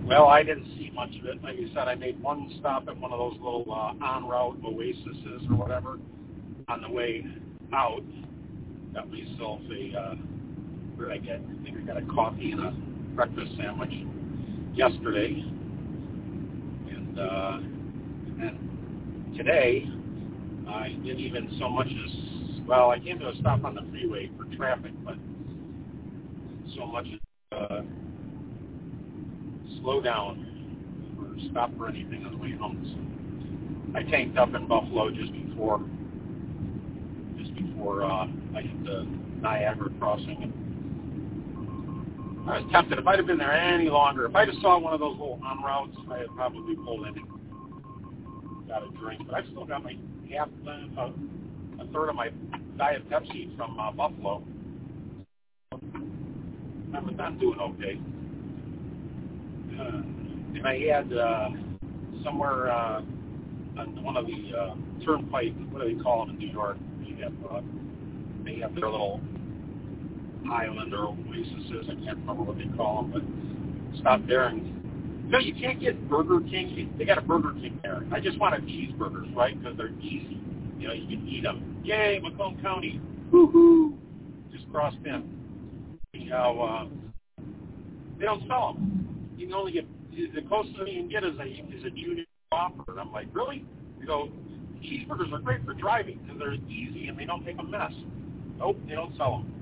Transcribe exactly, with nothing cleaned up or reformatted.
Well, I didn't see much of it. Like you said, I made one stop at one of those little uh, en route oases or whatever on the way out. Got myself a, uh, where did I get? I think I got a coffee and a breakfast sandwich yesterday. And, uh, and today, I didn't even so much as, well, I came to a stop on the freeway for traffic, but so much as uh, slow down or stop for anything on the way home. So I tanked up in Buffalo just before, just before uh, I hit the Niagara crossing. And I was tempted. If I'd have been there any longer, if I just saw one of those little en routes, I had probably pulled in and got a drink. But I've still got my half, uh, a third of my Diet Pepsi from uh, Buffalo. I'm, I'm doing okay. Uh, and I had uh, somewhere uh, on one of the uh, turnpike, what do they call them in New York? You have, uh, they have their little island or oases. I can't remember what they call them, but stopped there and no, you can't get Burger King. They got a Burger King there. I just wanted cheeseburgers, right? Because they're easy. You know, you can eat them. Yay, Macomb County. Woo-hoo. Just crossed in. You know, uh, they don't sell them. You can only get, the closest thing you can get is a, is a junior offer. And I'm like, really? You know, cheeseburgers are great for driving because they're easy and they don't make a mess. Nope, they don't sell them.